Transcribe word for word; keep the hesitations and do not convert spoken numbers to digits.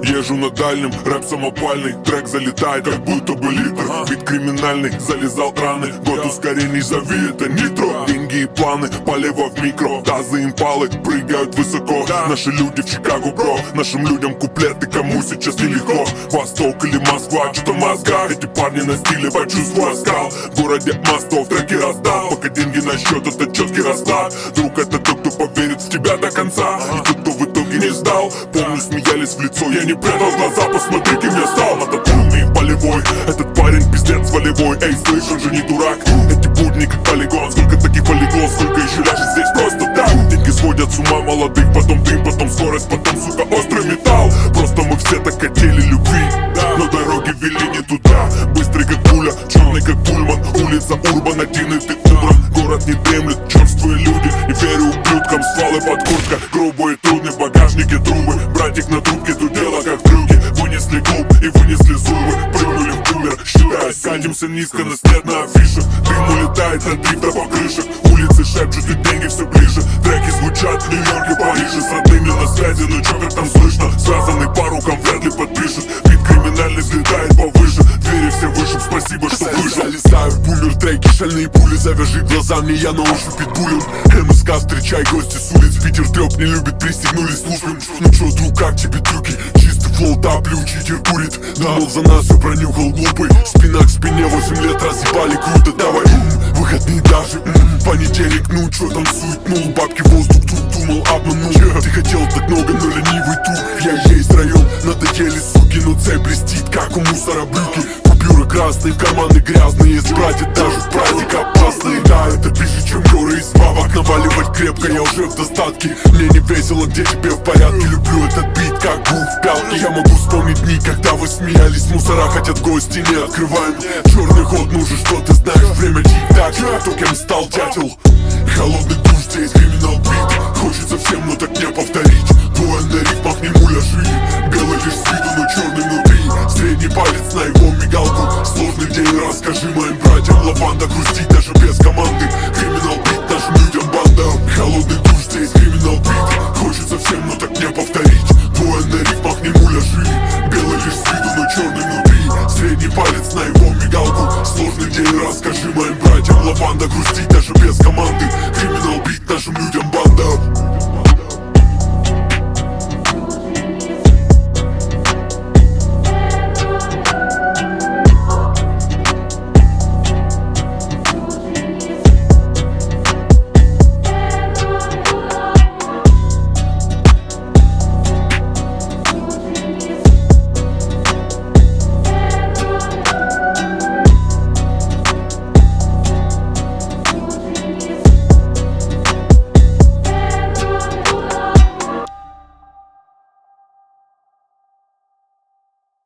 Езжу на дальнем, рэп самопальный, трек залетает, как будто бы литр. Бит криминальный, залезал раны, год ускорений, зови это нитро. Деньги и планы, полево в микро, тазы импалы прыгают высоко. Наши люди в Чикаго, бро, нашим людям куплеты, кому сейчас нелегко. Восток или Москва, что-то в мозгах, эти парни на стиле, почувствуй оскал. В городе мостов треки раздал, пока деньги на счет, это четкий расклад. Друг, это тот, кто поверит в тебя до конца, и тот, кто в итоге не сдал. Помню, смеялись в лицо, я не прятал глаза, посмотри, кем я стал. Этот умный полевой, этот парень пиздец волевой. Эй, слышь, он же не дурак, эти будни как полигон. Сколько таких полегло, сколько еще ляжет здесь просто так. Деньги сводят с ума молодых, потом дым, потом скорость, потом, сука, острый металл. Просто мы все так хотели любви, но дороги вели не туда. Быстрый как пуля, черный как пульман, улица Урбан, один и ты убран. Город не дремлет, черствые люди, не верю ублюдкам, стволы под курткой. Грубые трудные в багажнике трубы, братик на трубке, тут дело как в трюке. Вынесли клуб и вынесли зубы, прыгнули в бумер, считай, катимся низко на след на афишах. Дым улетает от дрифта по крышах, улицы шепчут и деньги все ближе. Треки звучат в Нью-Йорке, Париже, с родными на связи, ну чё, как там слышно? Связанный по рукам вряд ли подпишет, бит криминальный взлетает повыше. Двери все вышиб, спасибо, что вышел. Залезаю в бумер, треки, шальные пули, завяжи глаза мне, я на ощупь питбулем. МСК, встречай гости с улиц, Питер трёп не любит, пристегнулись службы. Ну чё, друг, как тебе трюки? Чистый флоу, таплю, читер курит. Думал, за нас все пронюхал глупый. Спина к спине, восемь лет разъебали, круто, давай. Выходные даже, м-м, понедельник, ну чё там суетнул? Бабки в воздух, тут думал, обманул. Ты хотел так много, но ленивый тух. Я есть район, надоели суки, но цепь блестит, как у мусора брюки. Купюры красные, карманы грязные, есть братья даже в праздник опасные. Да, это ближе, чем горы из бабок. Наваливать крепко, я уже в достатке. Мне не весело, где тебе в порядке. Люблю этот бит, как гул в пялке. Я могу вспомнить дни, когда вы смеялись. Мусора хотят гости, не открываем. Черный ход, ну же, что ты знаешь? Время тик-так, кто кем стал дятел. Холодный душ, здесь криминал бит. Хочется всем, но так не повторить. Двое на рифмах не муляжи. Белый лишь с виду, но черный внутри. Средний палец на его мигалку. Сложный день, расскажи моим братьям. Лаванда грустит даже без команды. Криминал бит, нашим людям банда. Холодный душ, здесь криминал бит. Хочется всем, но так не повторить. Двое на рифмах не муляжи. Белый лишь с виду, но черный внутри. Средний палец на его мигалку. Сложный день, расскажи моим братьям. Лаванда грустит даже без команды. Криминал бит.